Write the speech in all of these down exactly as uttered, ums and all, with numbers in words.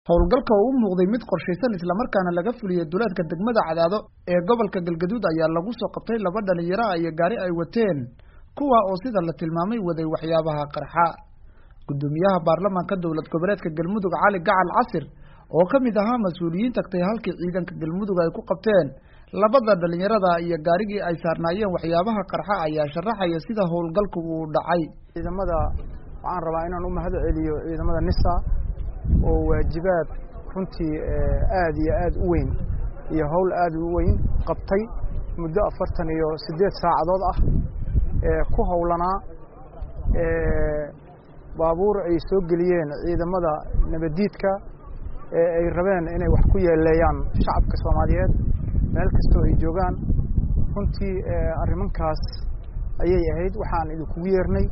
howlgalka uu muuqday mid qorshaysan isla markaana laga fuliyay duleedka degmada Cadaado ee gobolka Galgaduud ayaa lagu soo qabtay laba dhalinyaro ah iyo gaari ay wateen kuwa oo sida la tilmaamay waday waxyaabaha qarxa gudoomiyaha baarlamaanka dowlad goboleedka Galmudug Cali Gacal Casir oo kamid ahaa mas'uuliyiin tagtay halkii ciidanka Galmudug ay ku qabteen labada dhalinyarada iyo gaarigii ay saarnaayeen waxyaabaha qarxa ayaa sharaxaya sida howlgalku uu dhacay ciidamada waxaan rabaa inaan u mahad celiyo ciidamada Nisa oo waajibaad runtii aad iyo aad u weyn iyo hawl aad u weyn qabtay muddo afartan iyo siddeed saacadood ah ee ku howlanaa ee baabuur ay soo galiyeen ciidamada nabadiidka ee ay rabeen inay wax ku yeeleeyaan shacabka Soomaaliyeed meel kasta oo ay joogaan runtii arrimankaas ayay ahayd waxaan idinku yeernay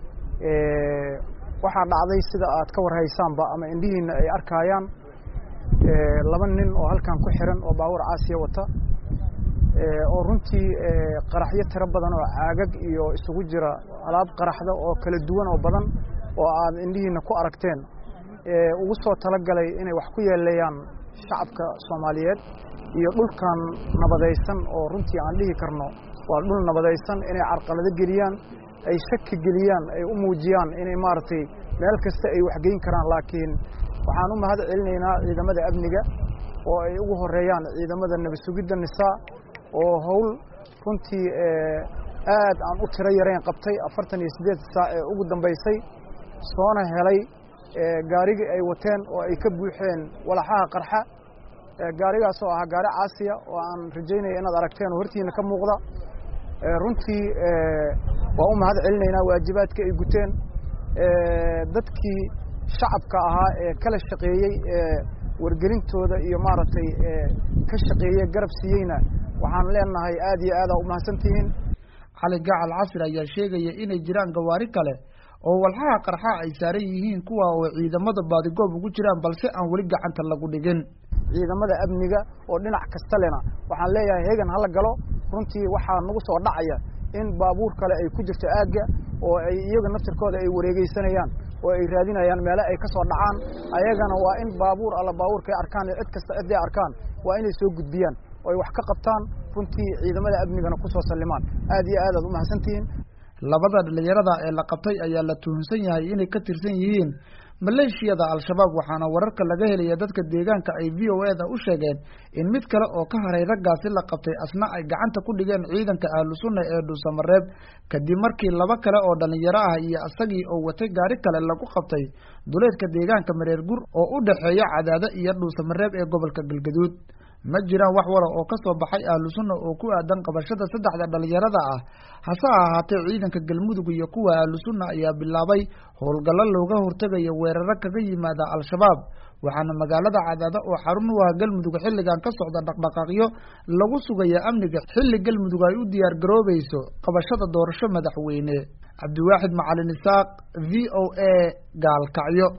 ee waxaa dhacday sida aad ka warhaysaanba ama indhihiina ay arkayaan ee laba nin oo halkan ku xiran oo baabuur caasiya wata ee oo runtii ee qaraxyo tiro badan oo caagag iyo isugu jira alaab qaraxda oo kala duwan oo badan oo aad indhihiina ku aragteen ee ugu soo talagalay inay wax ku yeeleeyaan shacabka Soomaaliyeed iyo dhulkan nabadaysan oo runtii aan dhihi karno waa dhul nabadaysan inay carqalado geliyaan ay shaki geliyaan ay u muujiyaan inay maartay meel kasta ay wax geyn karaan laakiin waxaan u mahad celinaynaa ciidamada amniga oo ay ugu horeeyaan ciidamada nabad sugidda Nisa oo hawl runtii aad aan u tiro yareen qabtay afartan iyo siddeed saac ee ugu dambeysay soona helay gaarigii ay wateen oo ay ka buuxeen walaxaha qarxa gaarigaas oo ah gaari caasiya oo aan rajaynayo inaad aragteen oo hortiina ka muuqda runtii waa u mahad celinaynaa waajibaadka ay guteen dadkii shacabka ahaa ee kala shaqeeyay ee wargelintooda iyo maaragtay ka shaqeeyay garab siiyeyna waxaan leenahay aad iyo aad u mahadsantihiin Cali Gacal Casir ayaa sheegaya inay jiraan gawaari kale oo walxaha qarxa ay saaran yihiin kuwa oo ciidamada baadigoob ugu jiraan balse aan wali gacanta lagu dhigin ciidamada amniga oo dhinac kasta lena waxaan leeyahay heegan hala galo runtii waxa nagu soo dhacaya in baabuur kale ay ku jirto aaga oo ay iyaga naftirkooda ay wareegaysanayaan oo ay raadinayaan meel ay ka soo dhacaan ayagana waa in baabuur alla baabuurka ay arkaan cid kasta cid ay arkaan waa inay soo gudbiyaan oo ay wax ka qabtaan runtii ciidamada amnigana ku soo salimaan aad iyo aad aad u mahadsantihiin labada dhalinyarada ee la qabtay ayaa la tuhunsan yahay inay ka tirsan yihiin maleeshiyada al-shabaab waxaana wararka laga helaya dadka deegaanka ay V O A da u sheegeen in mid kale oo ka haray raggaasi la qabtay asna ay gacanta ku dhigeen ciidanka ahlu sunna ee Dhuusamareeb kadib markii laba kale oo dhalinyaro ah iyo asagii oo watay gaari kale lagu qabtay duleedka deegaanka Mareer Gur oo u dhaxeeya Cadaado iyo Dhuusamareeb ee gobolka Galgaduud ma jiraan wax wara oo ka soo baxay ahlu sunna oo ku aadan qabashada saddexda dhalinyarada ah hase ahaatee ciidanka Galmudug iyo kuwa ahlu sunna ayaa bilaabay howlgallo looga hortagayo weeraro kaga yimaada al-shabaab waxaana magaalada Cadaado oo xarun u ah Galmudug xilligan ka socda dhaqdhaqaaqyo lagu sugayo amniga xilli Galmudug ay u diyaar garoobayso qabashada doorasho madaxweyne Cabdiwaaxid Macalin Isaaq V O A Gaalkacyo.